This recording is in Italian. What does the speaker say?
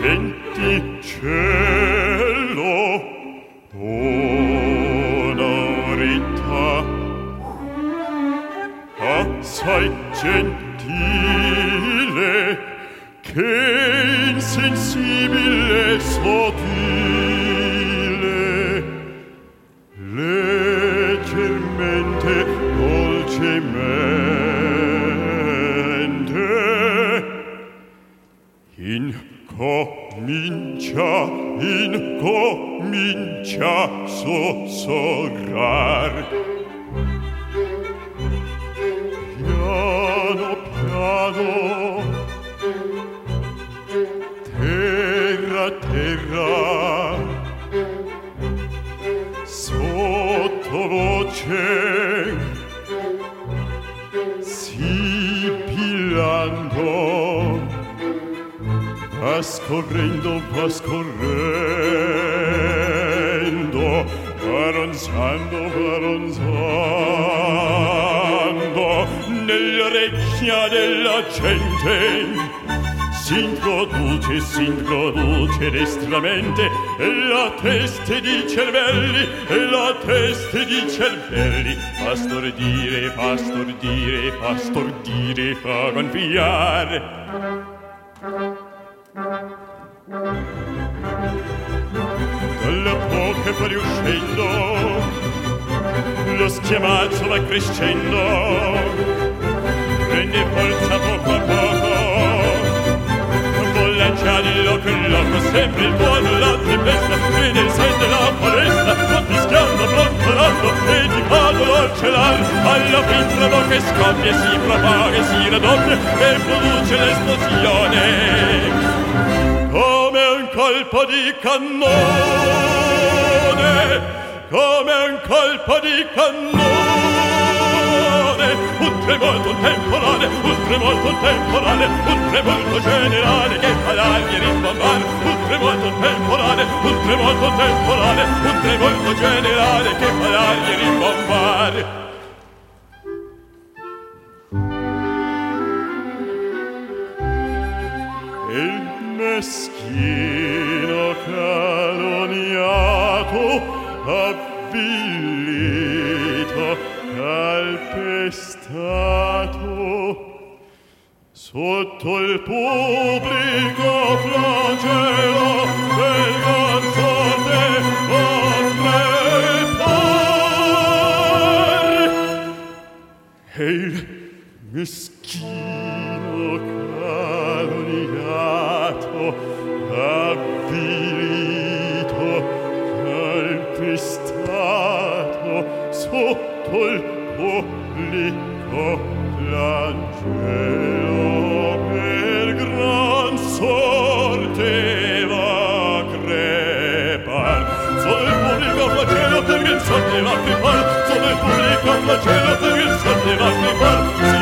Venticello, onorita, assai gentile, che insensibile sottile, leggermente, dolcemente, incomincia sussurrar. Piano, piano, terra, terra, sottovoce, sibilando, va scorrendo, ronzando, nell'orecchia della gente s'introduce destramente, e la teste di cervelli, pastor dire, fa gonfiare. Dalla bocca fuoriuscendo, lo schiamazzo va crescendo, prende forza poco a poco, voleggia di loco in loco, sempre il buono, la tempesta, vede il sente la foresta, confischiando, brontolando, e di palo l'orcelar, alla fin trovo che scoppia, si propaga, si raddoppia, e produce l'esplosione. Come un colpo di cannone, come un colpo di cannone, un tremolto temporale, un tremolto temporale, un tremolto generale che fa l'aria rimbombare, un tremolto temporale, un tremolto temporale, un tremolto generale che fa l'aria rimbombare. Meschino calunniato, avvilito, calpestato, sotto il pubblico flagello del gran sorte vorrei par. E il meschino calunniato, avvilito, calpestato, sotto il pubblico flagelo per gran sorte va crepar. Sotto il pubblico flagelo per gran sorte va crepar, sotto il pubblico flagelo per gran sorte va crepar.